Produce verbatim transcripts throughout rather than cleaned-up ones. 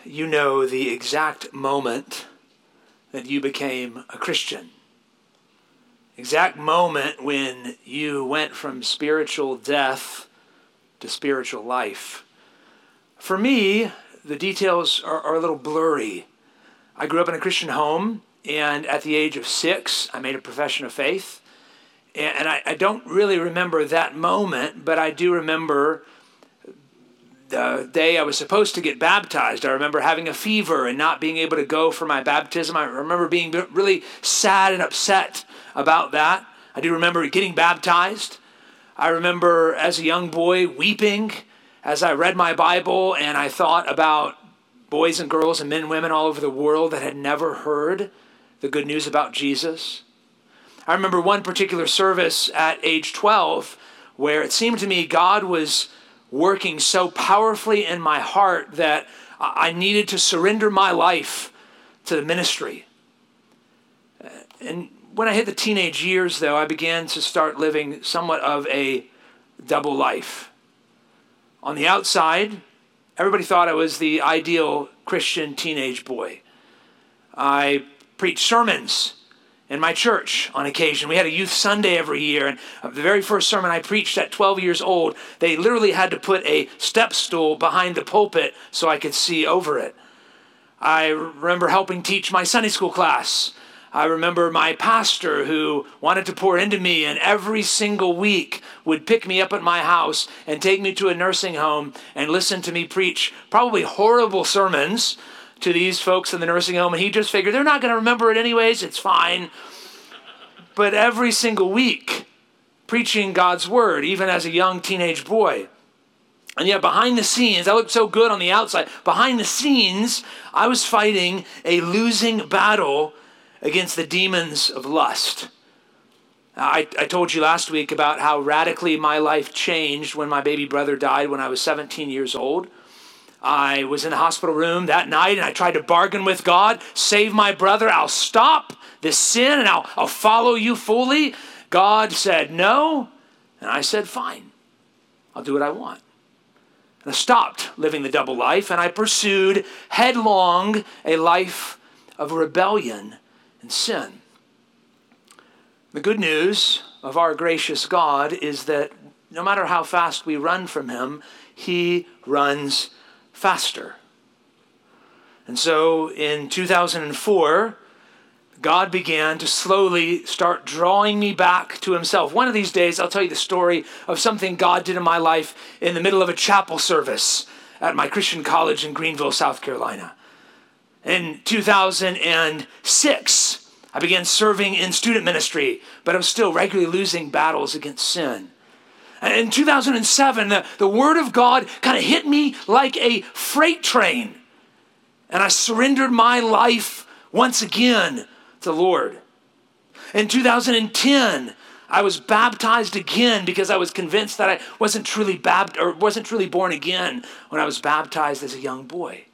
you know the exact moment that you became a Christian. Exact moment when you went from spiritual death to spiritual life. For me, the details are, are a little blurry. I grew up in a Christian home, and at the age of six, I made a profession of faith. And, and I, I don't really remember that moment, but I do remember the day I was supposed to get baptized. I remember having a fever and not being able to go for my baptism. I remember being really sad and upset about that. I do remember getting baptized. I remember as a young boy weeping as I read my Bible and I thought about boys and girls and men and women all over the world that had never heard the good news about Jesus. I remember one particular service at age twelve where it seemed to me God was working so powerfully in my heart that I needed to surrender my life to the ministry. And when I hit the teenage years, though, I began to start living somewhat of a double life. On the outside, everybody thought I was the ideal Christian teenage boy. I preached sermons in my church on occasion. We had a youth Sunday every year, and the very first sermon I preached at twelve years old, they literally had to put a step stool behind the pulpit so I could see over it. I remember helping teach my Sunday school class. I remember my pastor who wanted to pour into me and every single week would pick me up at my house and take me to a nursing home and listen to me preach probably horrible sermons to these folks in the nursing home, and he just figured they're not going to remember it anyways, it's fine. But every single week, preaching God's word, even as a young teenage boy. And yet behind the scenes, I looked so good on the outside, behind the scenes, I was fighting a losing battle against the demons of lust. I, I told you last week about how radically my life changed when my baby brother died when I was seventeen years old. I was in the hospital room that night and I tried to bargain with God, save my brother, I'll stop this sin and I'll, I'll follow you fully. God said no, and I said fine, I'll do what I want. And I stopped living the double life and I pursued headlong a life of rebellion and sin. The good news of our gracious God is that no matter how fast we run from him, he runs faster. And so in two thousand four, God began to slowly start drawing me back to himself. One of these days, I'll tell you the story of something God did in my life in the middle of a chapel service at my Christian college in Greenville, South Carolina. In two thousand six, I began serving in student ministry, but I was still regularly losing battles against sin. In two thousand seven, the, the word of God kind of hit me like a freight train. And I surrendered my life once again to the Lord. In two thousand ten, I was baptized again because I was convinced that I wasn't truly bapt- or wasn't truly born again when I was baptized as a young boy.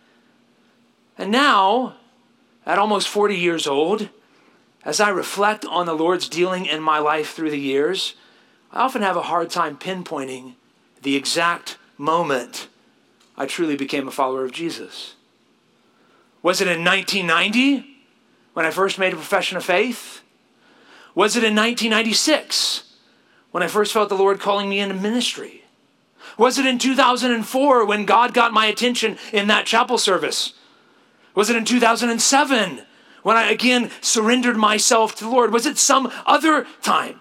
And now, at almost forty years old, as I reflect on the Lord's dealing in my life through the years, I often have a hard time pinpointing the exact moment I truly became a follower of Jesus. Was it in nineteen ninety when I first made a profession of faith? Was it in nineteen ninety-six when I first felt the Lord calling me into ministry? Was it in two thousand four when God got my attention in that chapel service? Was it in two thousand seven when I again surrendered myself to the Lord? Was it some other time?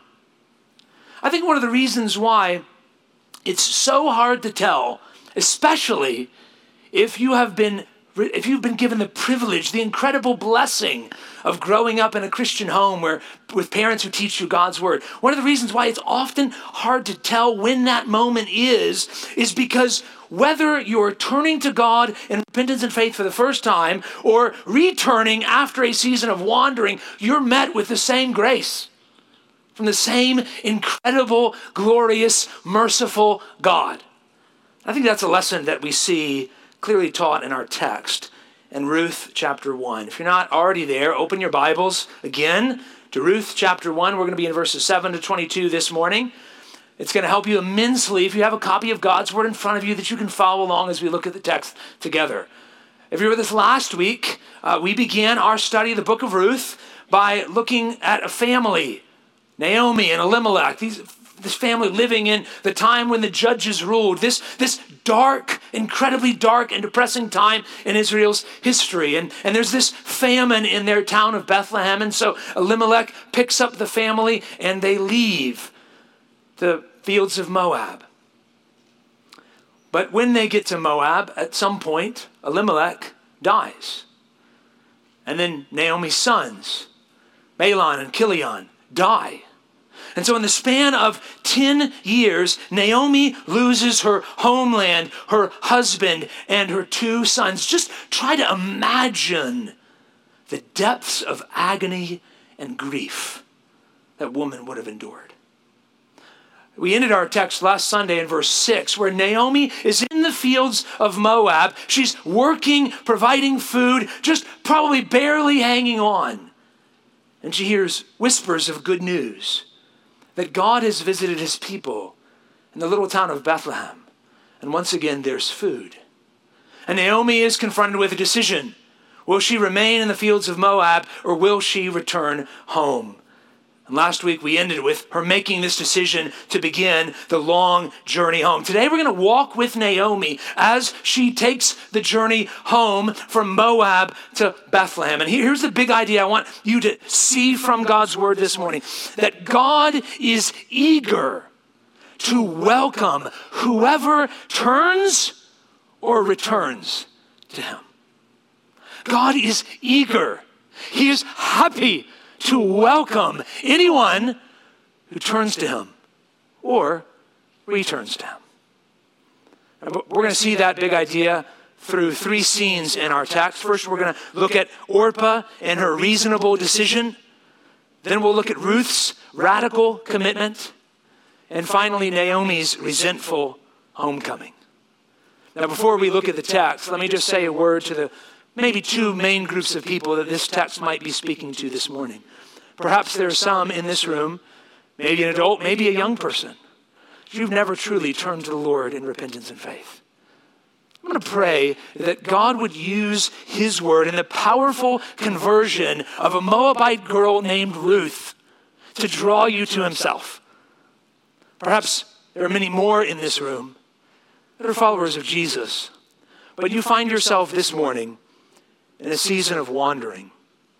I think one of the reasons why it's so hard to tell, especially if you have been if you've been given the privilege, the incredible blessing of growing up in a Christian home where with parents who teach you God's word. One of the reasons why it's often hard to tell when that moment is, is because whether you're turning to God in repentance and faith for the first time or returning after a season of wandering, you're met with the same grace from the same incredible, glorious, merciful God. I think that's a lesson that we see clearly taught in our text in Ruth chapter one. If you're not already there, open your Bibles again to Ruth chapter one. We're going to be in verses seven to twenty-two this morning. It's going to help you immensely if you have a copy of God's word in front of you that you can follow along as we look at the text together. If you were with us last week, uh, we began our study of the book of Ruth by looking at a family, Naomi and Elimelech, these, this family living in the time when the judges ruled, this, this dark, incredibly dark and depressing time in Israel's history. And, and there's this famine in their town of Bethlehem. And so Elimelech picks up the family and they leave the fields of Moab. But when they get to Moab, at some point, Elimelech dies. And then Naomi's sons, Mahlon and Chilion, die. And so in the span of ten years, Naomi loses her homeland, her husband, and her two sons. Just try to imagine the depths of agony and grief that woman would have endured. We ended our text last Sunday in verse six, where Naomi is in the fields of Moab. She's working, providing food, just probably barely hanging on. And she hears whispers of good news that God has visited his people in the little town of Bethlehem. And once again, there's food. And Naomi is confronted with a decision. Will she remain in the fields of Moab, or will she return home? And last week we ended with her making this decision to begin the long journey home. Today we're going to walk with Naomi as she takes the journey home from Moab to Bethlehem. And here's the big idea I want you to see from God's word this morning, that God is eager to welcome whoever turns or returns to him. God is eager. He is happy to welcome anyone who turns to him or returns to him. We're going to see that big idea through three scenes in our text. First, we're going to look at Orpah and her reasonable decision. Then we'll look at Ruth's radical commitment. And finally, Naomi's resentful homecoming. Now, before we look at the text, let me just say a word to the maybe two main groups of people that this text might be speaking to this morning. Perhaps there are some in this room, maybe an adult, maybe a young person. You've never truly turned to the Lord in repentance and faith. I'm going to pray that God would use his word in the powerful conversion of a Moabite girl named Ruth to draw you to himself. Perhaps there are many more in this room that are followers of Jesus, but you find yourself this morning in a season of wandering.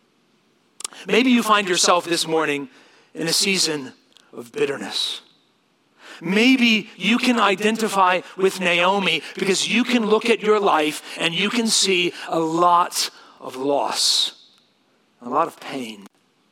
Maybe you find yourself this morning in a season of bitterness. Maybe you can identify with Naomi because you can look at your life and you can see a lot of loss, a lot of pain.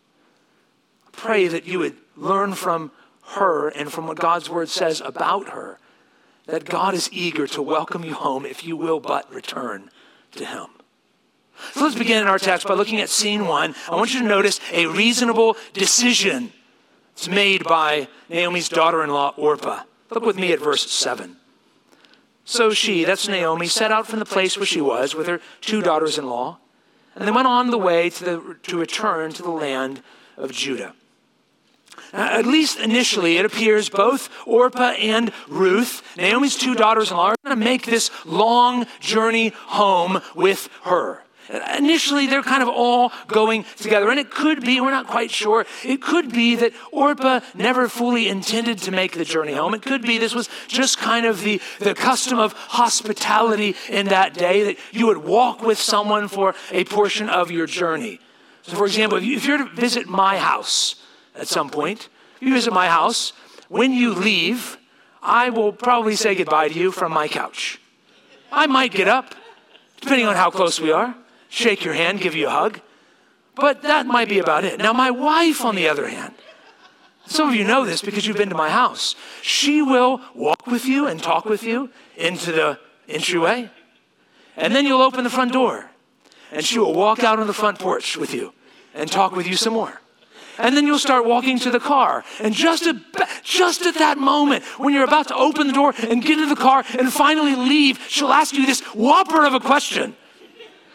Pray that you would learn from her and from what God's word says about her, that God is eager to welcome you home if you will but return to him. So let's begin in our text by looking at scene one. I want you to notice a reasonable decision. It's made by Naomi's daughter-in-law, Orpah. Look with me at verse seven. So she, that's Naomi, set out from the place where she was with her two daughters-in-law, and they went on the way to, the, to return to the land of Judah. Now, at least initially, it appears both Orpah and Ruth, Naomi's two daughters-in-law, are going to make this long journey home with her. Initially, they're kind of all going together. And it could be, we're not quite sure, it could be that Orpah never fully intended to make the journey home. It could be this was just kind of the, the custom of hospitality in that day, that you would walk with someone for a portion of your journey. So for example, if, you, if you're to visit my house at some point, if you visit my house, when you leave, I will probably say goodbye to you from my couch. I might get up, depending on how close we are, shake your hand, give you a hug. But that might be about it. Now, my wife, on the other hand, some of you know this because you've been to my house. She will walk with you and talk with you into the entryway. And then you'll open the front door. And she will walk out on the front porch with you and talk with you some more. And then you'll start walking to the car. And just at, just at that moment, when you're about to open the door and get into the car and finally leave, she'll ask you this whopper of a question.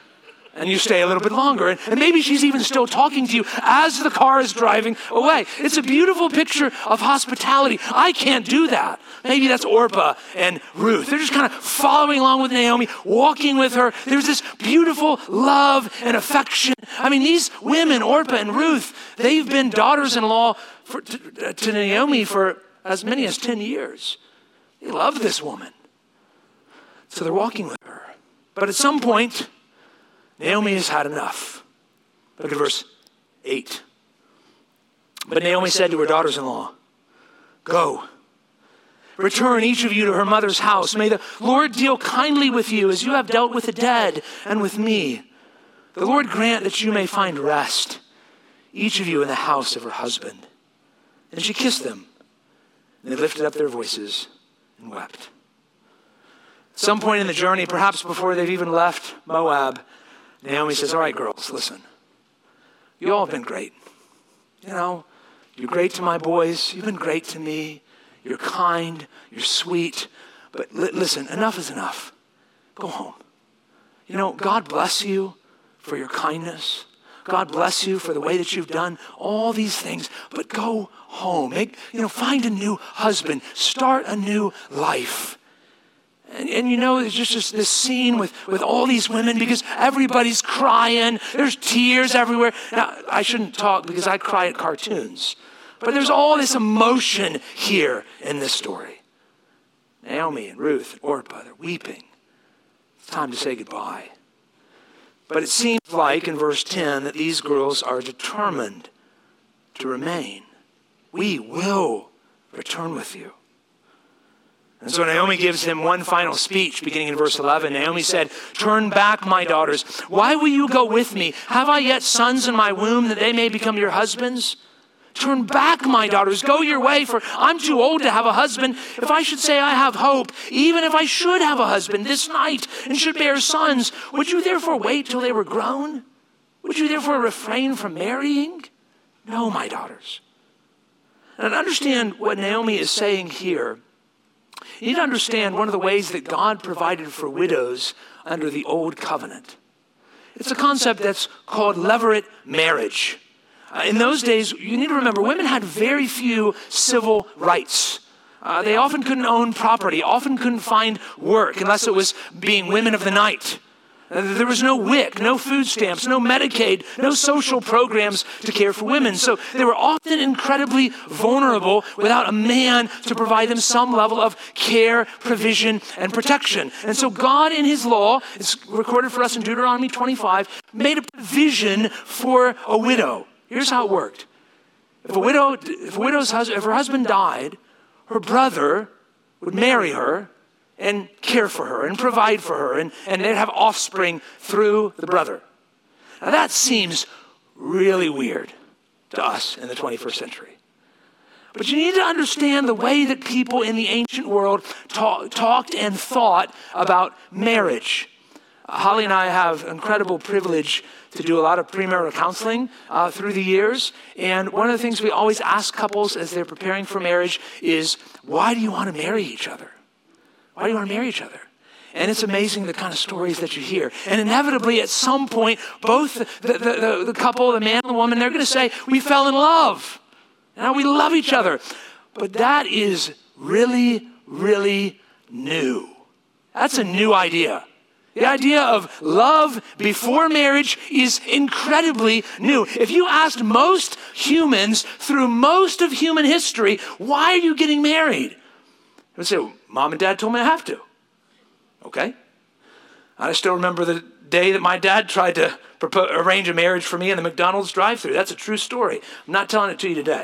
And you stay a little bit longer. And, and maybe she's even still talking to you as the car is driving away. It's a beautiful picture of hospitality. I can't do that. Maybe that's Orpah and Ruth. They're just kind of following along with Naomi, walking with her. There's this beautiful love and affection. I mean, these women, Orpah and Ruth, they've been daughters-in-law for, to, to Naomi for as many as ten years. They love this woman. So they're walking with her. But at some point, Naomi has had enough. Look at verse eight. But Naomi said to her daughters-in-law, go, return each of you to her mother's house. May the Lord deal kindly with you as you have dealt with the dead and with me. The Lord grant that you may find rest, each of you in the house of her husband. And she kissed them. And they lifted up their voices and wept. At some point in the journey, perhaps before they've even left Moab, Naomi says, all right, girls, listen. You all have been great. You know, you're great to my boys. You've been great to me. You're kind. You're sweet. But li- listen, enough is enough. Go home. You know, God bless you for your kindness. God bless you for the way that you've done all these things. But go home. Make, you know, find a new husband. Start a new life. And, and you know, there's just, just this scene with, with all these women because everybody's crying. There's tears everywhere. Now, I shouldn't talk because I cry at cartoons. But there's all this emotion here in this story. Naomi and Ruth and Orpah, they're weeping. It's time to say goodbye. But it seems like in verse ten that these girls are determined to remain. We will return with you. And so Naomi gives him one final speech beginning in verse eleven. Naomi said, turn back, my daughters. Why will you go with me? Have I yet sons in my womb that they may become your husbands? Turn back, my daughters. Go your way, for I'm too old to have a husband. If I should say I have hope, even if I should have a husband this night and should bear sons, would you therefore wait till they were grown? Would you therefore refrain from marrying? No, my daughters. And understand what Naomi is saying here. You need to understand one of the ways that God provided for widows under the old covenant. It's a concept that's called levirate marriage. Uh, in those days, you need to remember, women had very few civil rights. Uh, they often couldn't own property, often couldn't find work unless it was being women of the night. Uh, there was no W I C, no food stamps, no Medicaid, no social programs to care for women. So they were often incredibly vulnerable without a man to provide them some level of care, provision, and protection. And so God in his law, it's recorded for us in Deuteronomy twenty-five, made a provision for a widow. Here's how it worked. If a widow, if a widow's husband, if her husband died, her brother would marry her and care for her and provide for her, and, and they'd have offspring through the brother. Now that seems really weird to us in the twenty-first century. But you need to understand the way that people in the ancient world talk, talked and thought about marriage. Uh, Holly and I have incredible privilege to do a lot of premarital counseling uh, through the years. And one of the things we always ask couples as they're preparing for marriage is, why do you want to marry each other? Why do you want to marry each other? And it's amazing the kind of stories that you hear. And inevitably, at some point, both the, the, the, the couple, the man and the woman, they're going to say, we fell in love. Now we love each other. But that is really, really new. That's a new idea. The idea of love before marriage is incredibly new. If you asked most humans through most of human history, why are you getting married? They would say, well, Mom and Dad told me I have to. Okay. I still remember the day that my dad tried to propose, arrange a marriage for me in the McDonald's drive-thru. That's a true story. I'm not telling it to you today.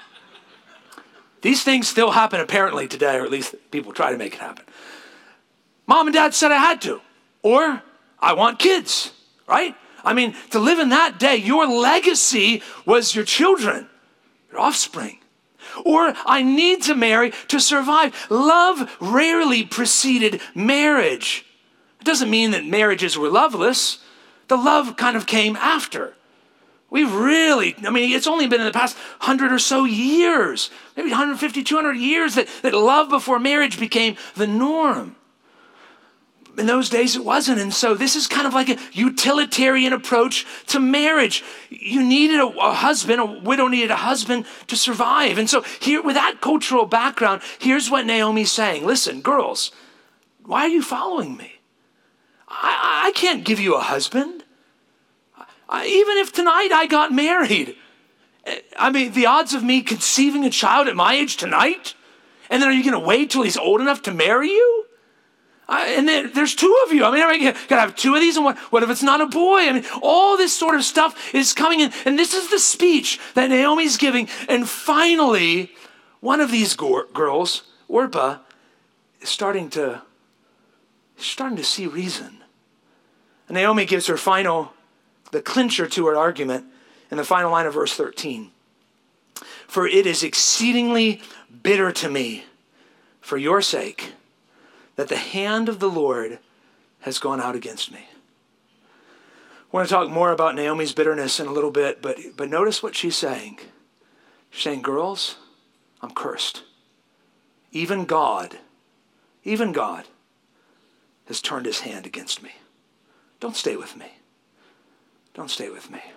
These things still happen apparently today, or at least people try to make it happen. Mom and Dad said I had to. Or I want kids, right? I mean, to live in that day, your legacy was your children, your offspring. Or I need to marry to survive. Love rarely preceded marriage. It doesn't mean that marriages were loveless. The love kind of came after. We've really, I mean, it's only been in the past hundred or so years, maybe one hundred fifty, two hundred years that, that love before marriage became the norm. in those days it wasn't. And so this is kind of like a utilitarian approach to marriage. You needed a, a husband, a widow needed a husband to survive. And so here, with that cultural background, here's what Naomi's saying. Listen, girls, why are you following me? I, I can't give you a husband. I, even if tonight I got married, I mean, the odds of me conceiving a child at my age tonight, and then are you going to wait till he's old enough to marry you? I, and then there's two of you. I mean, I got to have two of these, and what, what if it's not a boy? I mean, all this sort of stuff is coming in, and this is the speech that Naomi's giving. And finally, one of these go- girls, Orpah, is starting to, starting to see reason. And Naomi gives her final, the clincher to her argument in the final line of verse thirteen. For it is exceedingly bitter to me for your sake that the hand of the Lord has gone out against me. I want to talk more about Naomi's bitterness in a little bit, but, but notice what she's saying. She's saying, girls, I'm cursed. Even God, even God has turned his hand against me. Don't stay with me. Don't stay with me.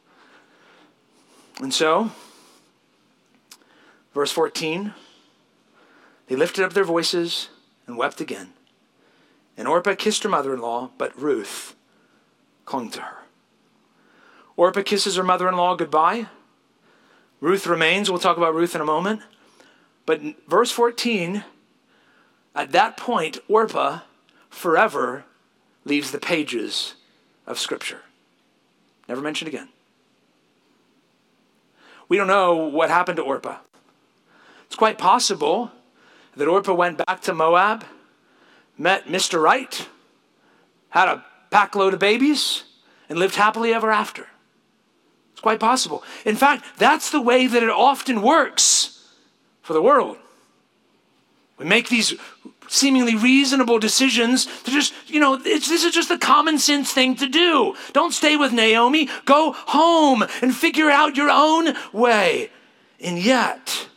And so, verse fourteen, they lifted up their voices and wept again. And Orpah kissed her mother-in-law, but Ruth clung to her. Orpah kisses her mother-in-law goodbye. Ruth remains. We'll talk about Ruth in a moment. But in verse fourteen, at that point, Orpah forever leaves the pages of Scripture. Never mentioned again. We don't know what happened to Orpah. It's quite possible that Orpah went back to Moab, met Mister Right, had a pack load of babies, and lived happily ever after. It's quite possible. In fact, that's the way that it often works for the world. We make these seemingly reasonable decisions to just, you know, it's, this is just the common sense thing to do. Don't stay with Naomi. Go home and figure out your own way. And yet,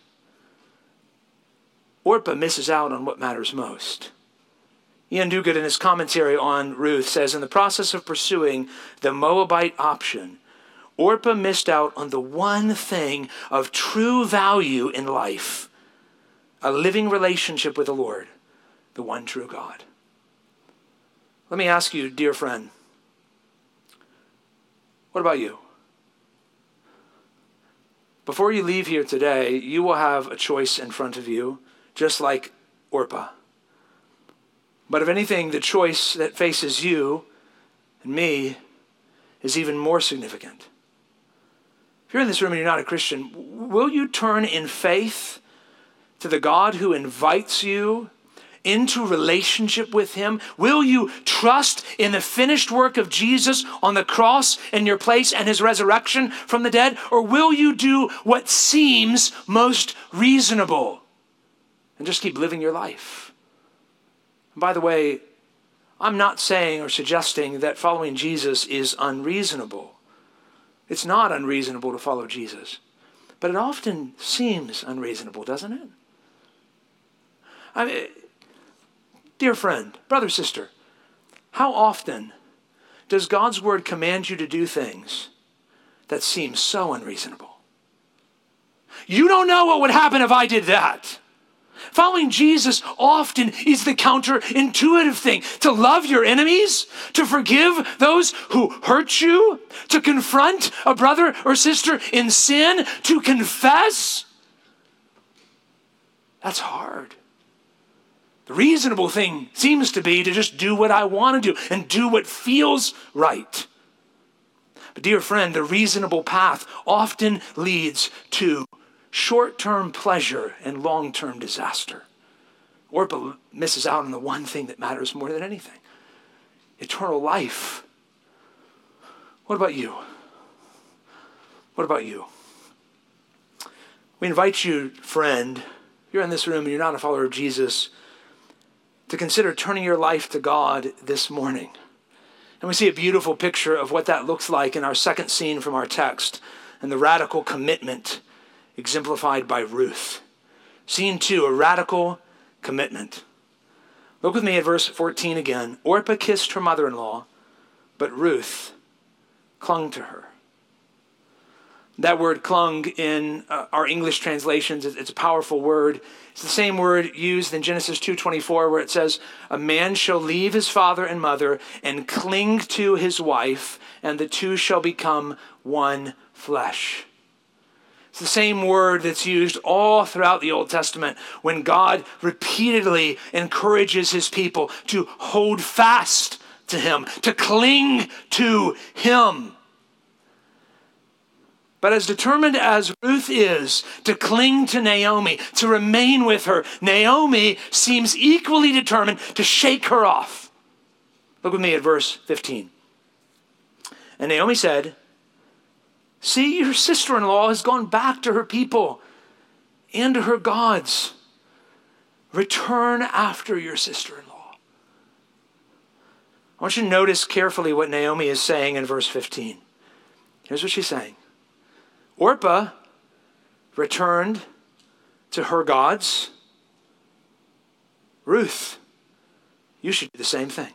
Orpah misses out on what matters most. Ian Duguid, in his commentary on Ruth, says, in the process of pursuing the Moabite option, Orpah missed out on the one thing of true value in life, a living relationship with the Lord, the one true God. Let me ask you, dear friend, what about you? Before you leave here today, you will have a choice in front of you, just like Orpah. But if anything, the choice that faces you and me is even more significant. If you're in this room and you're not a Christian, will you turn in faith to the God who invites you into relationship with him? Will you trust in the finished work of Jesus on the cross in your place and his resurrection from the dead? Or will you do what seems most reasonable and just keep living your life? And by the way, I'm not saying or suggesting that following Jesus is unreasonable. It's not unreasonable to follow Jesus, but it often seems unreasonable, doesn't it? I mean, dear friend, brother, sister, how often does God's word command you to do things that seem so unreasonable? You don't know what would happen if I did that. Following Jesus often is the counterintuitive thing. To love your enemies, to forgive those who hurt you, to confront a brother or sister in sin, to confess. That's hard. The reasonable thing seems to be to just do what I want to do and do what feels right. But dear friend, the reasonable path often leads to short-term pleasure and long-term disaster. Orpah misses out on the one thing that matters more than anything: eternal life. What about you? What about you? We invite you, friend, if you're in this room and you're not a follower of Jesus, to consider turning your life to God this morning. And we see a beautiful picture of what that looks like in our second scene from our text, and the radical commitment exemplified by Ruth. Scene two, a radical commitment. Look with me at verse fourteen again. Orpah kissed her mother-in-law, but Ruth clung to her. That word clung in uh, our English translations, it's a powerful word. It's the same word used in Genesis two twenty-four where it says, a man shall leave his father and mother and cling to his wife, and the two shall become one flesh. It's the same word that's used all throughout the Old Testament when God repeatedly encourages his people to hold fast to him, to cling to him. But as determined as Ruth is to cling to Naomi, to remain with her, Naomi seems equally determined to shake her off. Look with me at verse fifteen. And Naomi said, see, your sister-in-law has gone back to her people and to her gods. Return after your sister-in-law. I want you to notice carefully what Naomi is saying in verse fifteen. Here's what she's saying. Orpah returned to her gods. Ruth, you should do the same thing.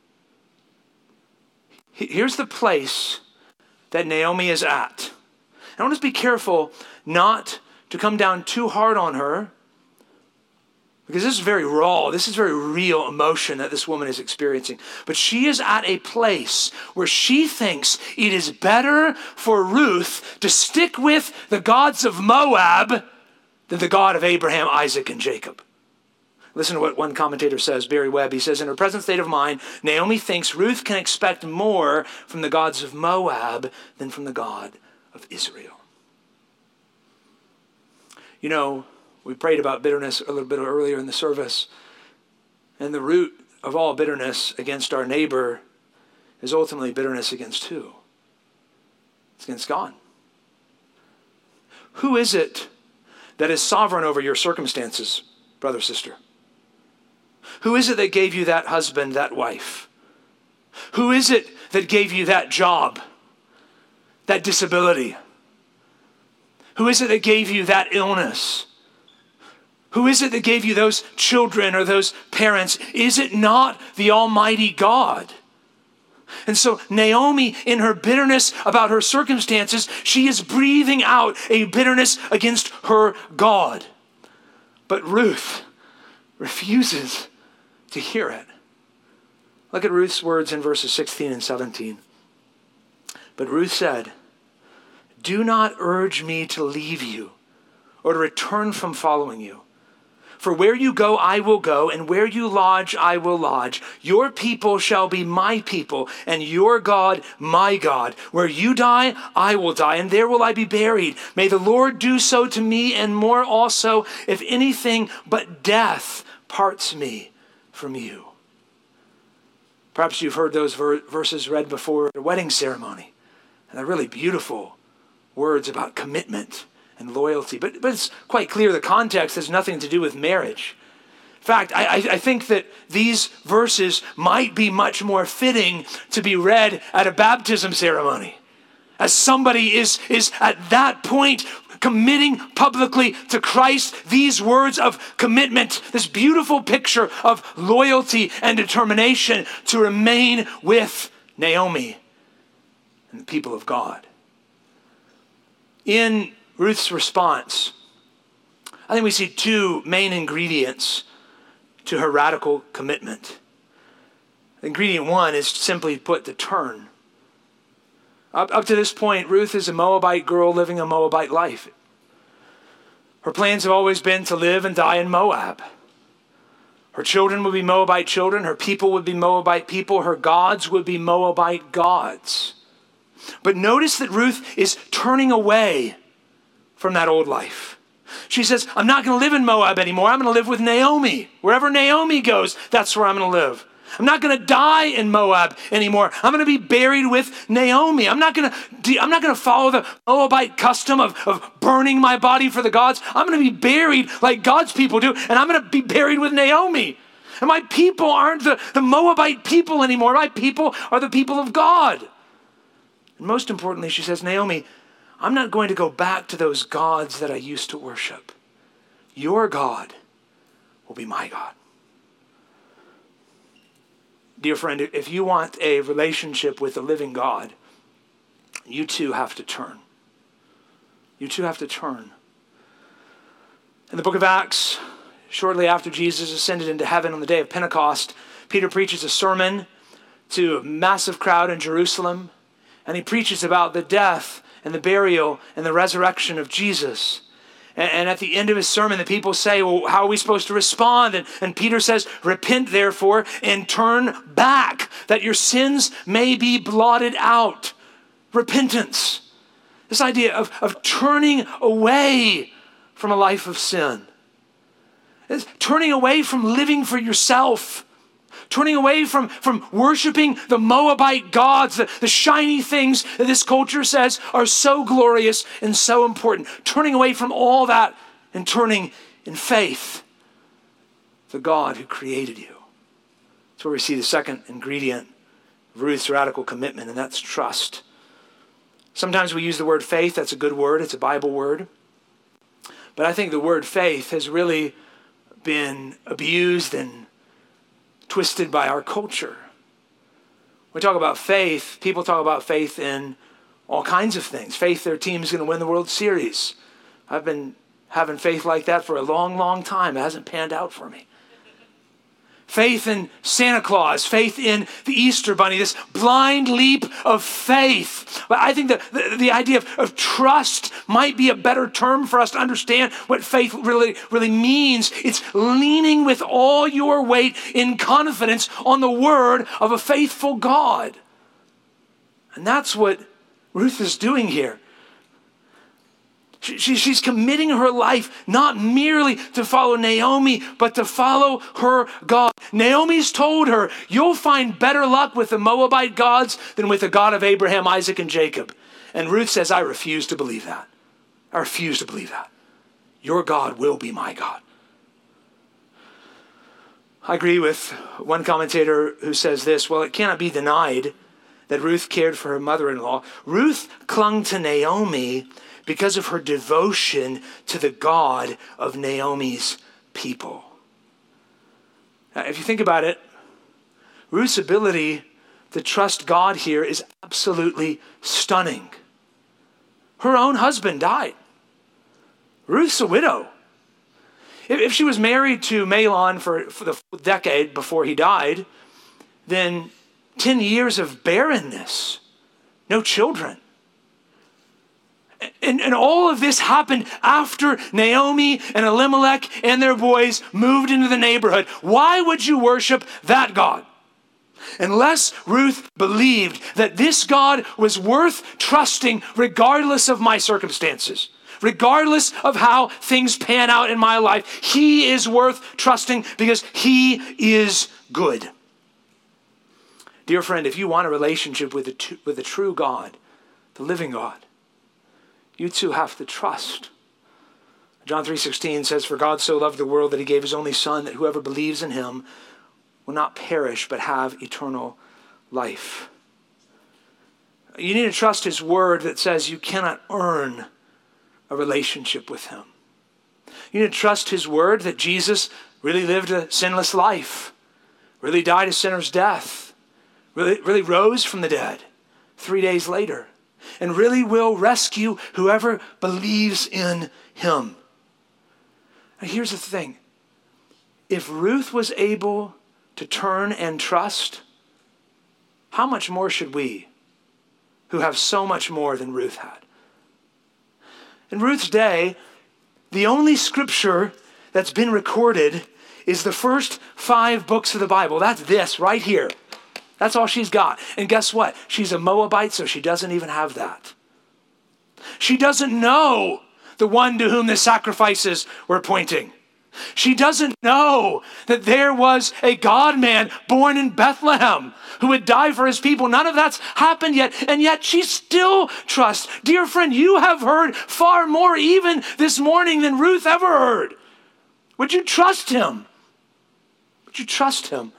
Here's the place that Naomi is at. I want us to be careful not to come down too hard on her, because this is very raw. This is very real emotion that this woman is experiencing. But she is at a place where she thinks it is better for Ruth to stick with the gods of Moab than the God of Abraham, Isaac, and Jacob. Listen to what one commentator says, Barry Webb. He says, in her present state of mind, Naomi thinks Ruth can expect more from the gods of Moab than from the God of Israel. You know, we prayed about bitterness a little bit earlier in the service. And the root of all bitterness against our neighbor is ultimately bitterness against who? It's against God. Who is it that is sovereign over your circumstances, brother, sister? Who is it that gave you that husband, that wife? Who is it that gave you that job, that disability? Who is it that gave you that illness? Who is it that gave you those children or those parents? Is it not the Almighty God? And so Naomi, in her bitterness about her circumstances, she is breathing out a bitterness against her God. But Ruth refuses to hear it. Look at Ruth's words in verses sixteen and seventeen. But Ruth said, do not urge me to leave you or to return from following you. For where you go, I will go, and where you lodge, I will lodge. Your people shall be my people, and your God, my God. Where you die, I will die, and there will I be buried. May the Lord do so to me, and more also, if anything but death parts me from you. Perhaps you've heard those ver- verses read before the wedding ceremony, and they're really beautiful words about commitment and loyalty. But, but it's quite clear the context has nothing to do with marriage. In fact, I, I think that these verses might be much more fitting to be read at a baptism ceremony. As somebody is, is at that point committing publicly to Christ, these words of commitment, this beautiful picture of loyalty and determination to remain with Naomi and the people of God. In Ruth's response, I think we see two main ingredients to her radical commitment. Ingredient one is simply put to turn. Up, up to this point, Ruth is a Moabite girl living a Moabite life. Her plans have always been to live and die in Moab. Her children would be Moabite children. Her people would be Moabite people. Her gods would be Moabite gods. But notice that Ruth is turning away from that old life. She says, I'm not going to live in Moab anymore. I'm going to live with Naomi. Wherever Naomi goes, that's where I'm going to live. I'm not going to die in Moab anymore. I'm going to be buried with Naomi. I'm not going to, I'm not going to follow the Moabite custom of, of burning my body for the gods. I'm going to be buried like God's people do, and I'm going to be buried with Naomi. And my people aren't the, the Moabite people anymore. My people are the people of God. And most importantly, she says, Naomi, I'm not going to go back to those gods that I used to worship. Your God will be my God. Dear friend, if you want a relationship with the living God, you too have to turn. You too have to turn. In the book of Acts, shortly after Jesus ascended into heaven on the day of Pentecost, Peter preaches a sermon to a massive crowd in Jerusalem, and he preaches about the death and the burial and the resurrection of Jesus. And, and at the end of his sermon, the people say, well, how are we supposed to respond? And, and Peter says, repent therefore and turn back, that your sins may be blotted out. Repentance. This idea of, of turning away from a life of sin. It's turning away from living for yourself. Turning away from, from worshiping the Moabite gods, the, the shiny things that this culture says are so glorious and so important. Turning away from all that and turning in faith to the God who created you. That's where we see the second ingredient of Ruth's radical commitment, and that's trust. Sometimes we use the word faith. That's a good word. It's a Bible word. But I think the word faith has really been abused and twisted by our culture. We talk about faith, people talk about faith in all kinds of things. Faith their team's going to win the World Series. I've been having faith like that for a long, long time. It hasn't panned out for me. Faith in Santa Claus, faith in the Easter Bunny, this blind leap of faith. But I think that the, the idea of, of trust might be a better term for us to understand what faith really, really means. It's leaning with all your weight in confidence on the word of a faithful God. And that's what Ruth is doing here. She, she, she's committing her life not merely to follow Naomi, but to follow her God. Naomi's told her, you'll find better luck with the Moabite gods than with the God of Abraham, Isaac, and Jacob. And Ruth says, I refuse to believe that. I refuse to believe that. Your God will be my God. I agree with one commentator who says this, well, it cannot be denied that Ruth cared for her mother-in-law. Ruth clung to Naomi because of her devotion to the God of Naomi's people. Now, if you think about it, Ruth's ability to trust God here is absolutely stunning. Her own husband died. Ruth's a widow. If, if she was married to Mahlon for, for the decade before he died, then ten years of barrenness, no children. And, and all of this happened after Naomi and Elimelech and their boys moved into the neighborhood. Why would you worship that God? Unless Ruth believed that this God was worth trusting regardless of my circumstances, regardless of how things pan out in my life, he is worth trusting because he is good. Dear friend, if you want a relationship with the, with the true God, the living God, you too have to trust. John three sixteen says, for God so loved the world that he gave his only son, that whoever believes in him will not perish but have eternal life. You need to trust his word that says you cannot earn a relationship with him. You need to trust his word that Jesus really lived a sinless life, really died a sinner's death, really, really rose from the dead three days later, and really will rescue whoever believes in him. Now here's the thing. If Ruth was able to turn and trust, how much more should we, who have so much more than Ruth had? In Ruth's day, the only scripture that's been recorded is the first five books of the Bible. That's this right here. That's all she's got. And guess what? She's a Moabite, so she doesn't even have that. She doesn't know the one to whom the sacrifices were pointing. She doesn't know that there was a God-man born in Bethlehem who would die for his people. None of that's happened yet, and yet she still trusts. Dear friend, you have heard far more even this morning than Ruth ever heard. Would you trust him? Would you trust him?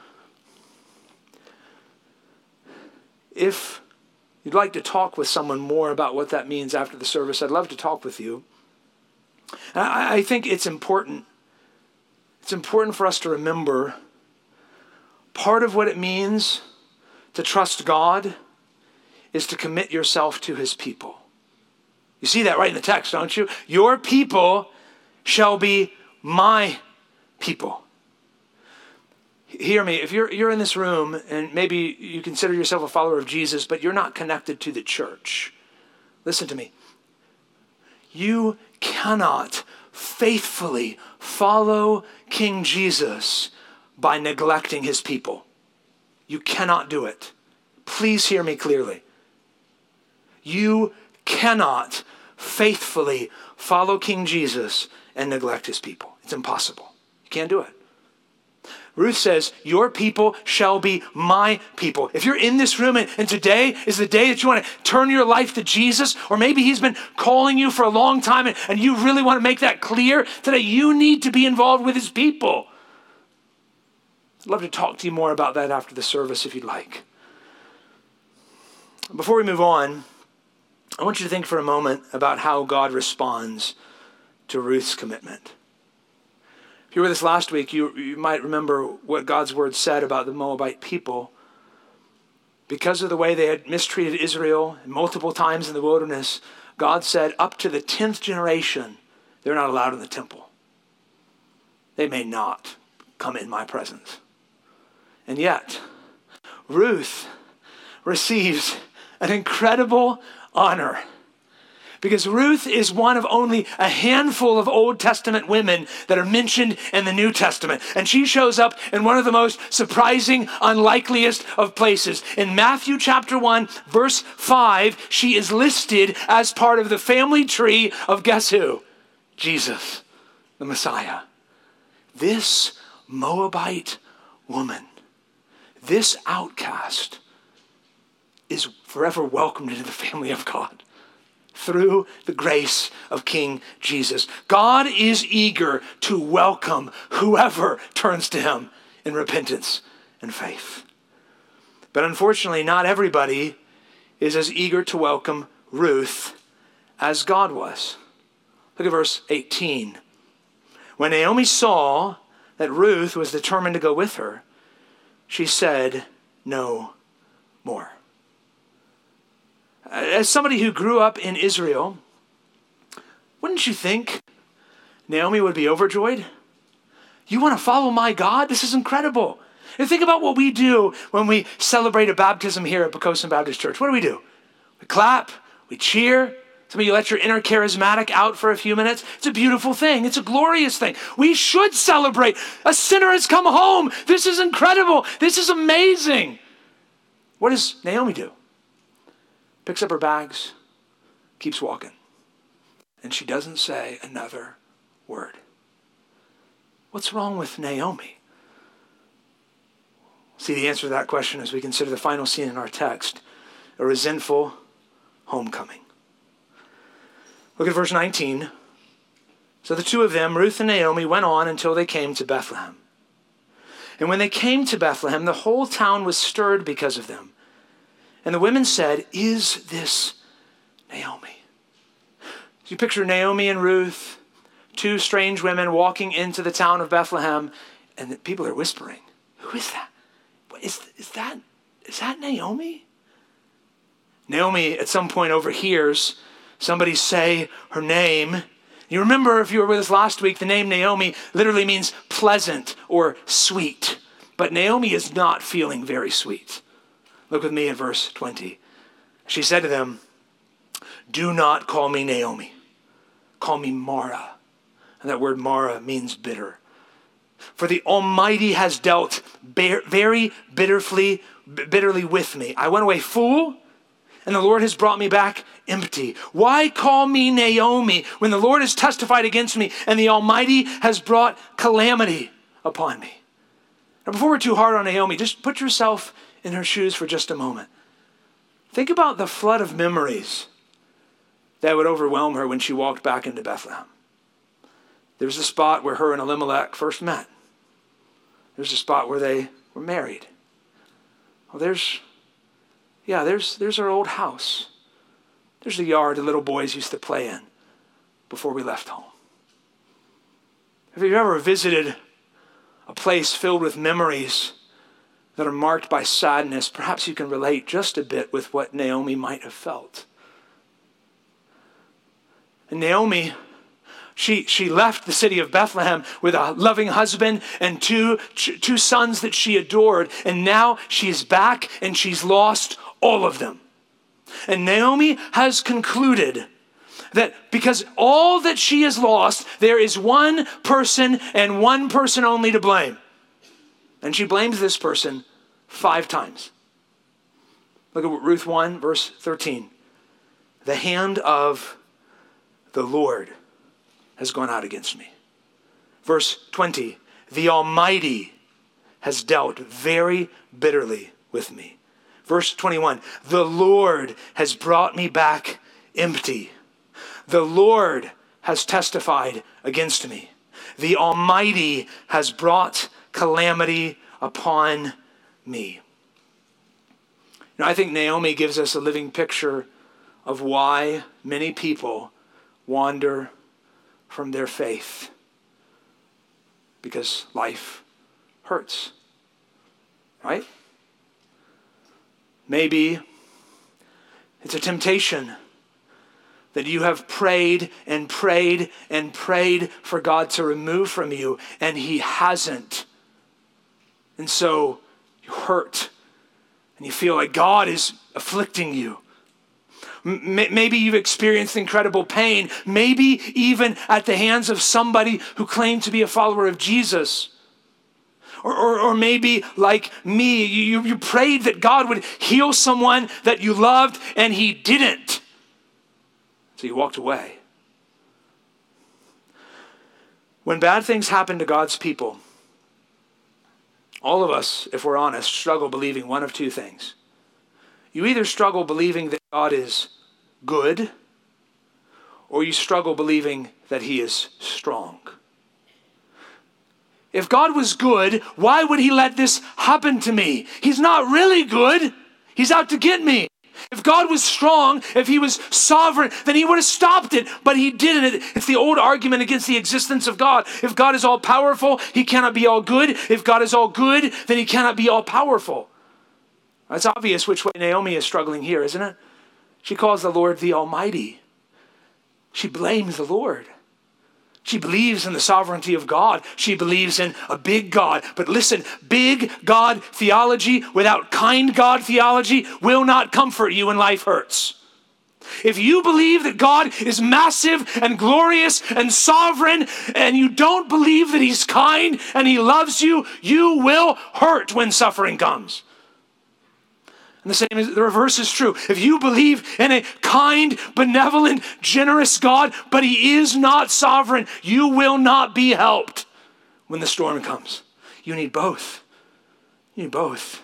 If you'd like to talk with someone more about what that means after the service, I'd love to talk with you. I, I think it's important. It's important for us to remember part of what it means to trust God is to commit yourself to his people. You see that right in the text, don't you? Your people shall be my people. Hear me, if you're, you're in this room and maybe you consider yourself a follower of Jesus, but you're not connected to the church, listen to me. You cannot faithfully follow King Jesus by neglecting his people. You cannot do it. Please hear me clearly. You cannot faithfully follow King Jesus and neglect his people. It's impossible. You can't do it. Ruth says, your people shall be my people. If you're in this room and, and today is the day that you want to turn your life to Jesus, or maybe he's been calling you for a long time and, and you really want to make that clear, today you need to be involved with his people. I'd love to talk to you more about that after the service if you'd like. Before we move on, I want you to think for a moment about how God responds to Ruth's commitment. If you were with us last week, you, you might remember what God's word said about the Moabite people. Because of the way they had mistreated Israel multiple times in the wilderness, God said up to the tenth generation, they're not allowed in the temple. They may not come in my presence. And yet, Ruth receives an incredible honor. Because Ruth is one of only a handful of Old Testament women that are mentioned in the New Testament. And she shows up in one of the most surprising, unlikeliest of places. In Matthew chapter one, verse five, she is listed as part of the family tree of guess who? Jesus, the Messiah. This Moabite woman, this outcast, is forever welcomed into the family of God through the grace of King Jesus. God is eager to welcome whoever turns to him in repentance and faith. But unfortunately, not everybody is as eager to welcome Ruth as God was. Look at verse eighteen. When Naomi saw that Ruth was determined to go with her, she said no more. As somebody who grew up in Israel, wouldn't you think Naomi would be overjoyed? You want to follow my God? This is incredible. And think about what we do when we celebrate a baptism here at Pocosin Baptist Church. What do we do? We clap, we cheer. Some of you let your inner charismatic out for a few minutes. It's a beautiful thing. It's a glorious thing. We should celebrate. A sinner has come home. This is incredible. This is amazing. What does Naomi do? Picks up her bags, keeps walking. And she doesn't say another word. What's wrong with Naomi? See the answer to that question as we consider the final scene in our text, a resentful homecoming. Look at verse nineteen. So the two of them, Ruth and Naomi, went on until they came to Bethlehem. And when they came to Bethlehem, the whole town was stirred because of them. And the women said, is this Naomi? So you picture Naomi and Ruth, two strange women walking into the town of Bethlehem, and the people are whispering, who is that? Is, is that, is that Naomi? Naomi at some point overhears somebody say her name. You remember, if you were with us last week, the name Naomi literally means pleasant or sweet. But Naomi is not feeling very sweet. Look with me at verse twenty. She said to them, do not call me Naomi. Call me Mara. And that word Mara means bitter. For the Almighty has dealt very bitterly, bitterly with me. I went away full, and the Lord has brought me back empty. Why call me Naomi when the Lord has testified against me and the Almighty has brought calamity upon me? Now, before we're too hard on Naomi, just put yourself in her shoes for just a moment. Think about the flood of memories that would overwhelm her when she walked back into Bethlehem. There's a spot where her and Elimelech first met. There's a spot where they were married. Well, there's, yeah, there's, there's our old house. There's the yard the little boys used to play in before we left home. Have you ever visited a place filled with memories that are marked by sadness, perhaps you can relate just a bit with what Naomi might have felt. And Naomi, she, she left the city of Bethlehem with a loving husband and two, two sons that she adored. And now she's back and she's lost all of them. And Naomi has concluded that because all that she has lost, there is one person and one person only to blame. And she blames this person five times. Look at Ruth one, verse thirteen. The hand of the Lord has gone out against me. Verse twenty. The Almighty has dealt very bitterly with me. Verse twenty-one. The Lord has brought me back empty. The Lord has testified against me. The Almighty has brought calamity upon me. Now, I think Naomi gives us a living picture of why many people wander from their faith. Because life hurts. Right? Maybe it's a temptation that you have prayed and prayed and prayed for God to remove from you, and He hasn't. And so you hurt, and you feel like God is afflicting you. M- maybe you've experienced incredible pain, maybe even at the hands of somebody who claimed to be a follower of Jesus. Or, or, or maybe like me, you, you prayed that God would heal someone that you loved, and He didn't. So you walked away. When bad things happen to God's people, all of us, if we're honest, struggle believing one of two things. You either struggle believing that God is good, or you struggle believing that He is strong. If God was good, why would He let this happen to me? He's not really good. He's out to get me. If God was strong, if He was sovereign, then He would have stopped it, but He didn't. It's the old argument against the existence of God. If God is all powerful, He cannot be all good. If God is all good, then He cannot be all powerful. It's obvious which way Naomi is struggling here, isn't it? She calls the Lord the Almighty. She blames the Lord. She believes in the sovereignty of God. She believes in a big God. But listen, big God theology without kind God theology will not comfort you when life hurts. If you believe that God is massive and glorious and sovereign, and you don't believe that He's kind and He loves you, you will hurt when suffering comes. And the same is, the reverse is true. If you believe in a kind, benevolent, generous God, but He is not sovereign, you will not be helped when the storm comes. You need both. You need both.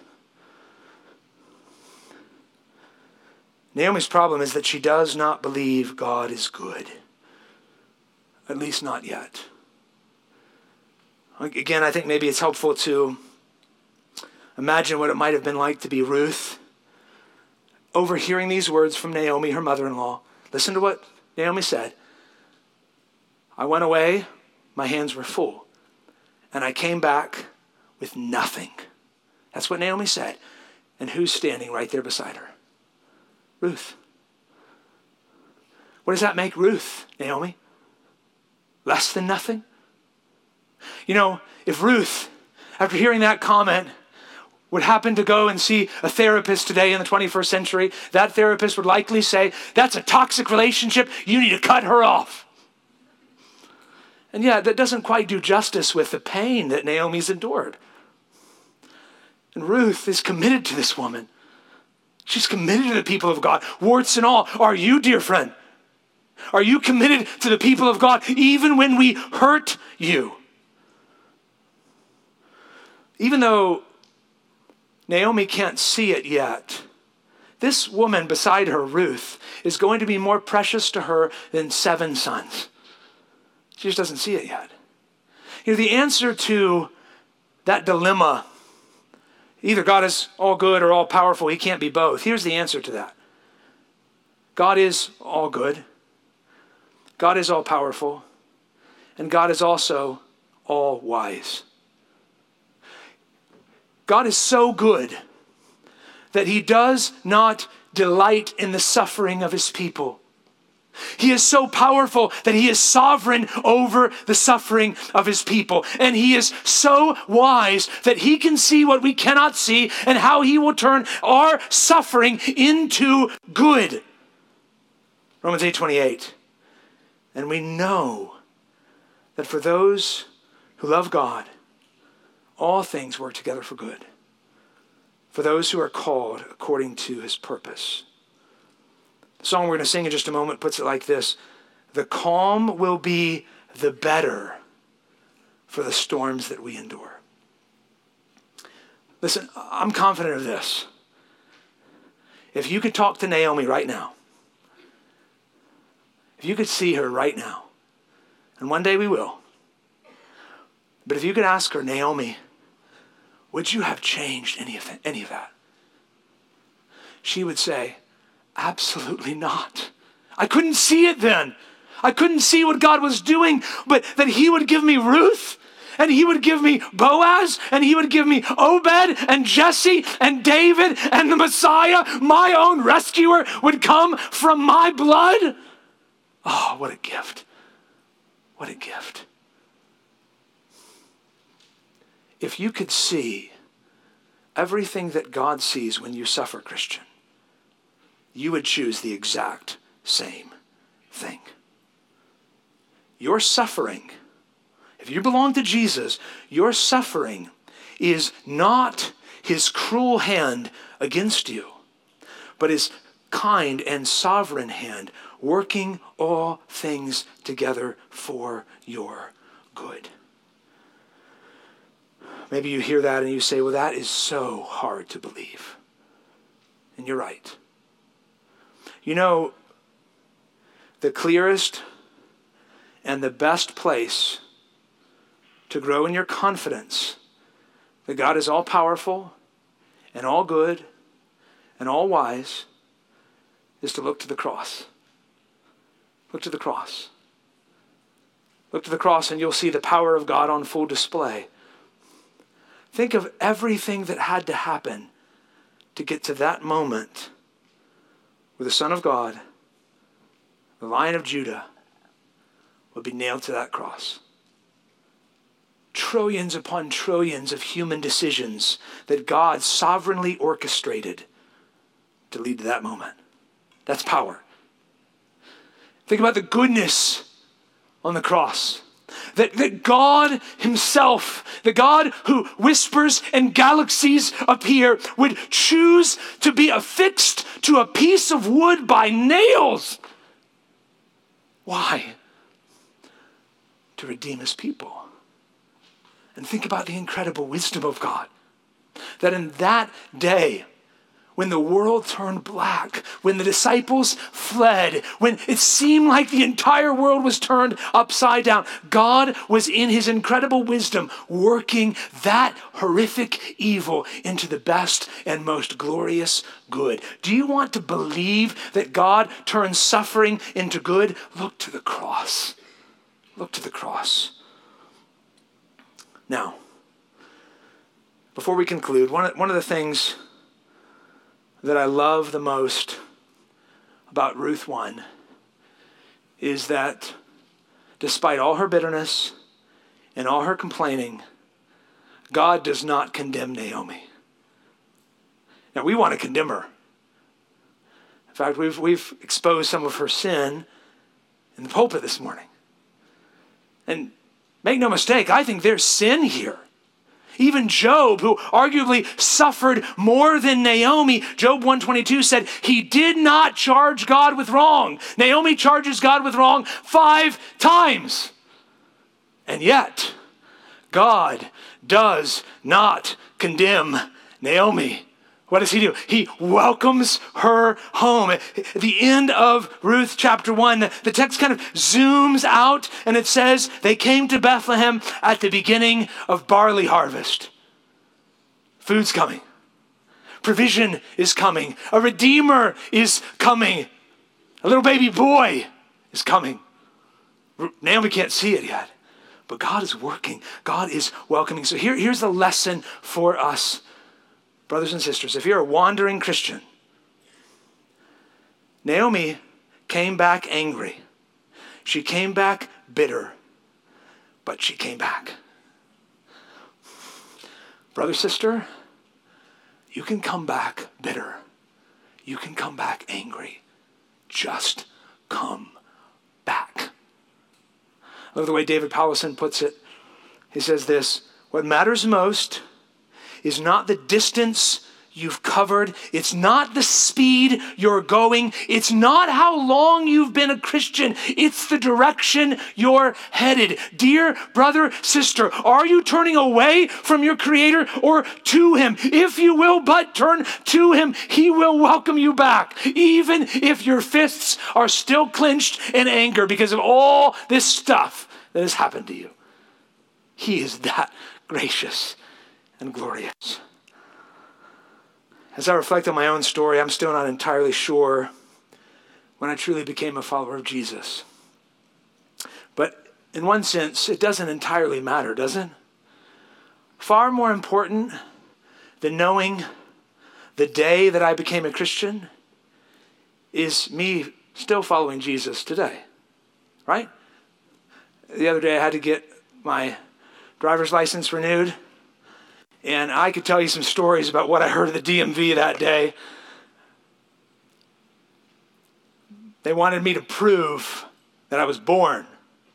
Naomi's problem is that she does not believe God is good. At least not yet. Again, I think maybe it's helpful to imagine what it might have been like to be Ruth, overhearing these words from Naomi, her mother-in-law. Listen to what Naomi said. I went away, my hands were full, and I came back with nothing. That's what Naomi said. And who's standing right there beside her? Ruth. What does that make Ruth, Naomi? Less than nothing? You know, if Ruth, after hearing that comment, would happen to go and see a therapist today in the twenty-first century, that therapist would likely say, that's a toxic relationship, you need to cut her off. And yeah, that doesn't quite do justice with the pain that Naomi's endured. And Ruth is committed to this woman. She's committed to the people of God, warts and all. Are you, dear friend? Are you committed to the people of God even when we hurt you? Even though Naomi can't see it yet, this woman beside her, Ruth, is going to be more precious to her than seven sons. She just doesn't see it yet. You know, the answer to that dilemma, either God is all good or all powerful, He can't be both. Here's the answer to that. God is all good. God is all powerful. And God is also all wise. God is so good that he does not delight in the suffering of his people. He is so powerful that he is sovereign over the suffering of his people. And he is so wise that he can see what we cannot see and how he will turn our suffering into good. Romans eight twenty-eight. And we know that for those who love God, all things work together for good. For those who are called according to his purpose. The song we're going to sing in just a moment puts it like this. The calm will be the better for the storms that we endure. Listen, I'm confident of this. If you could talk to Naomi right now, if you could see her right now, and one day we will, but if you could ask her, Naomi, would you have changed any of that? Any of that? She would say, absolutely not. I couldn't see it then. I couldn't see what God was doing, but that he would give me Ruth, and he would give me Boaz, and he would give me Obed and Jesse and David, and the Messiah, my own rescuer, would come from my blood. Oh, what a gift. What a gift. If you could see everything that God sees when you suffer, Christian, you would choose the exact same thing. Your suffering, if you belong to Jesus, your suffering is not his cruel hand against you, but his kind and sovereign hand working all things together for your good. Maybe you hear that and you say, well, that is so hard to believe. And you're right. You know, the clearest and the best place to grow in your confidence that God is all powerful and all good and all wise is to look to the cross. Look to the cross. Look to the cross and you'll see the power of God on full display. Think of everything that had to happen to get to that moment where the Son of God, the Lion of Judah, would be nailed to that cross. Trillions upon trillions of human decisions that God sovereignly orchestrated to lead to that moment. That's power. Think about the goodness on the cross. That, that God himself, the God who whispers and galaxies appear, would choose to be affixed to a piece of wood by nails. Why? To redeem his people. And think about the incredible wisdom of God. That in that day, when the world turned black, when the disciples fled, when it seemed like the entire world was turned upside down, God was in his incredible wisdom working that horrific evil into the best and most glorious good. Do you want to believe that God turns suffering into good? Look to the cross. Look to the cross. Now, before we conclude, one of, one of the things that I love the most about Ruth one is that despite all her bitterness and all her complaining, God does not condemn Naomi. Now, we want to condemn her. In fact, we've, we've exposed some of her sin in the pulpit this morning. And make no mistake, I think there's sin here. Even Job, who arguably suffered more than Naomi, Job one twenty-two said he did not charge God with wrong. Naomi charges God with wrong five times. And yet, God does not condemn Naomi. What does he do? He welcomes her home. At the end of Ruth chapter one, the text kind of zooms out and it says, they came to Bethlehem at the beginning of barley harvest. Food's coming. Provision is coming. A redeemer is coming. A little baby boy is coming. Naomi can't see it yet, but God is working. God is welcoming. So here, here's the lesson for us brothers and sisters, if you're a wandering Christian, Naomi came back angry. She came back bitter, but she came back. Brother, sister, you can come back bitter. You can come back angry. Just come back. I love the way David Powlison puts it. He says this, what matters most is not the distance you've covered. It's not the speed you're going. It's not how long you've been a Christian. It's the direction you're headed. Dear brother, sister, are you turning away from your Creator or to Him? If you will but turn to Him, He will welcome you back, even if your fists are still clenched in anger because of all this stuff that has happened to you. He is that gracious and glorious. As I reflect on my own story, I'm still not entirely sure when I truly became a follower of Jesus. But in one sense, it doesn't entirely matter, does it? Far more important than knowing the day that I became a Christian is me still following Jesus today, right? The other day I had to get my driver's license renewed. And I could tell you some stories about what I heard at the D M V that day. They wanted me to prove that I was born.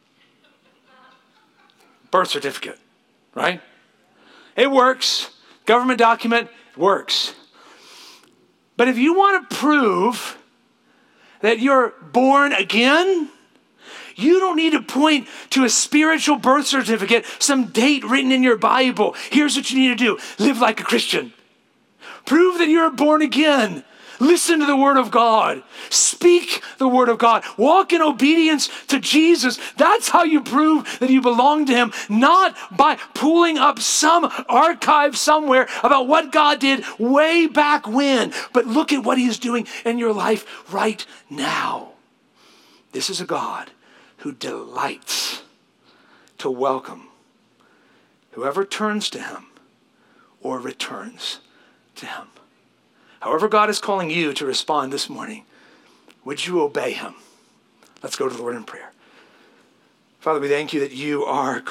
Birth certificate, right? It works. Government document, works. But if you want to prove that you're born again, you don't need to point to a spiritual birth certificate, some date written in your Bible. Here's what you need to do. Live like a Christian. Prove that you're born again. Listen to the Word of God. Speak the Word of God. Walk in obedience to Jesus. That's how you prove that you belong to Him, not by pulling up some archive somewhere about what God did way back when. But look at what He is doing in your life right now. This is a God who delights to welcome whoever turns to Him or returns to Him. However God is calling you to respond this morning, would you obey Him? Let's go to the Lord in prayer. Father, we thank you that you are good.